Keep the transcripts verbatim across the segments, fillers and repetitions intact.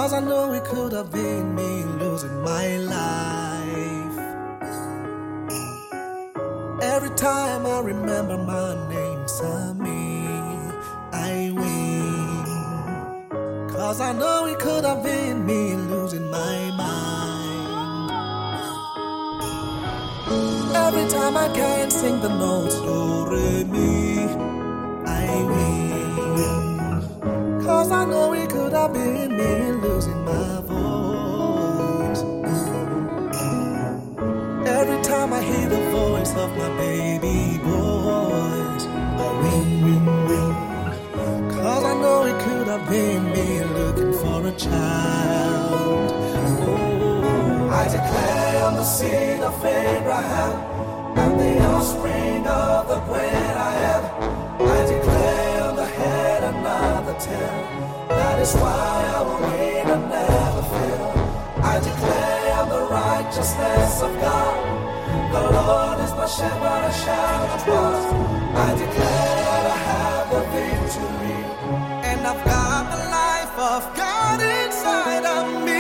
'Cause I know it could have been me losing my life. Every time I remember my name, Sammy, I win. 'Cause I know it could have been me losing my mind. Every time I can't sing the notes, do, re, mi, I win. 'Cause I know it could have been me losing my voice. Every time I hear the voice of my baby boys, I win, win, win. 'Cause I know it could have been me looking for a child. Oh, I declare on the seed of Abraham and the offspring of the great I am. I declare on the head and not the tail. That is why I will win and never fail. I declare on the righteousness of God. The Lord is my shepherd, I shall not want. I declare that I have the victory, and I've got the life of God inside of me.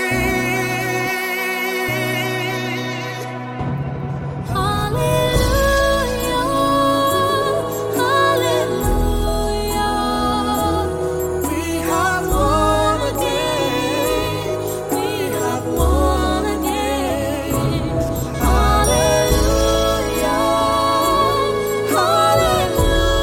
Hallelujah.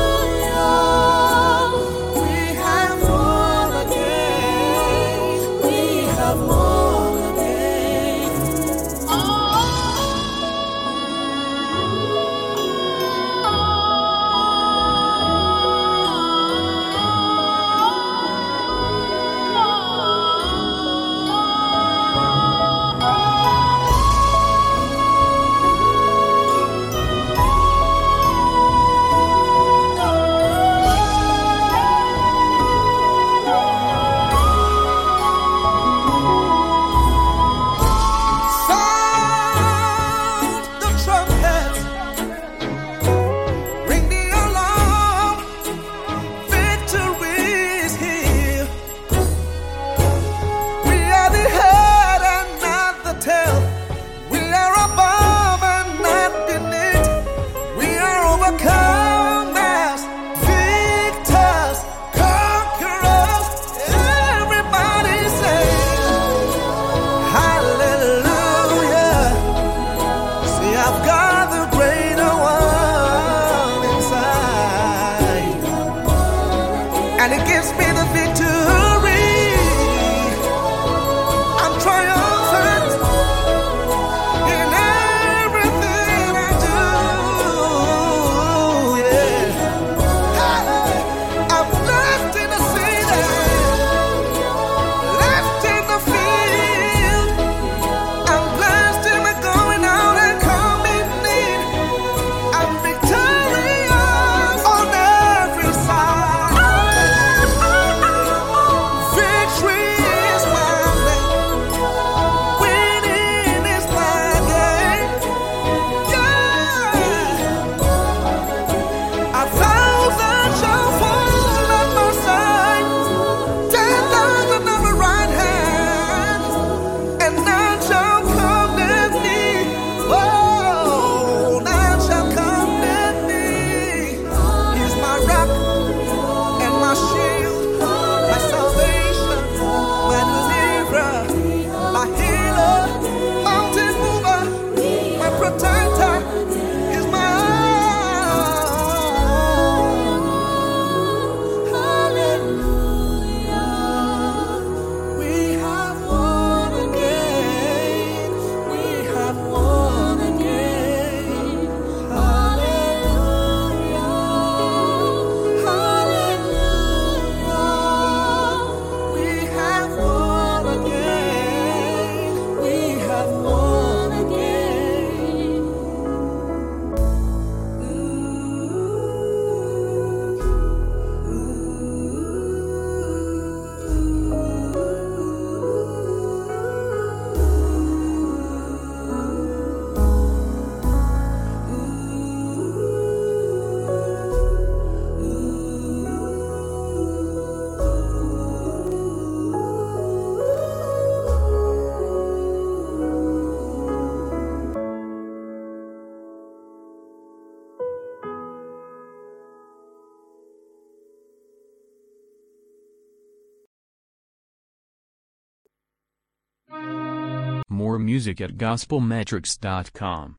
music at gospel metrics dot com.